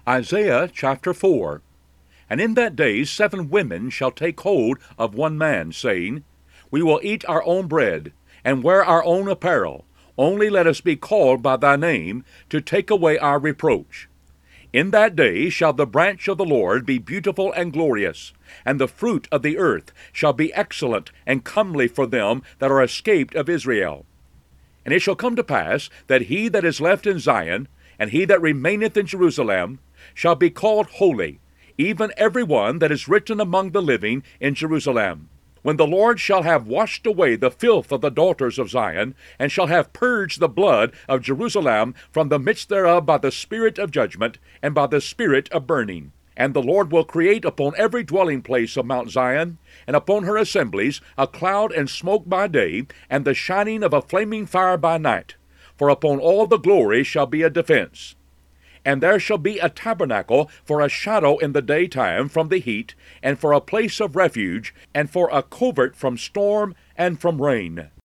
Isaiah chapter 4. And in that day 7 women shall take hold of one man, saying, We will eat our own bread, and wear our own apparel. Only let us be called by thy name, to take away our reproach. In that day shall the branch of the Lord be beautiful and glorious, and the fruit of the earth shall be excellent and comely for them that are escaped of Israel. And it shall come to pass that he that is left in Zion, and he that remaineth in Jerusalem, shall be called holy, even every one that is written among the living in Jerusalem. When the Lord shall have washed away the filth of the daughters of Zion, and shall have purged the blood of Jerusalem from the midst thereof by the spirit of judgment, and by the spirit of burning. And the Lord will create upon every dwelling place of Mount Zion, and upon her assemblies, a cloud and smoke by day, and the shining of a flaming fire by night. For upon all the glory shall be a defense. And there shall be a tabernacle for a shadow in the daytime from the heat, and for a place of refuge, and for a covert from storm and from rain.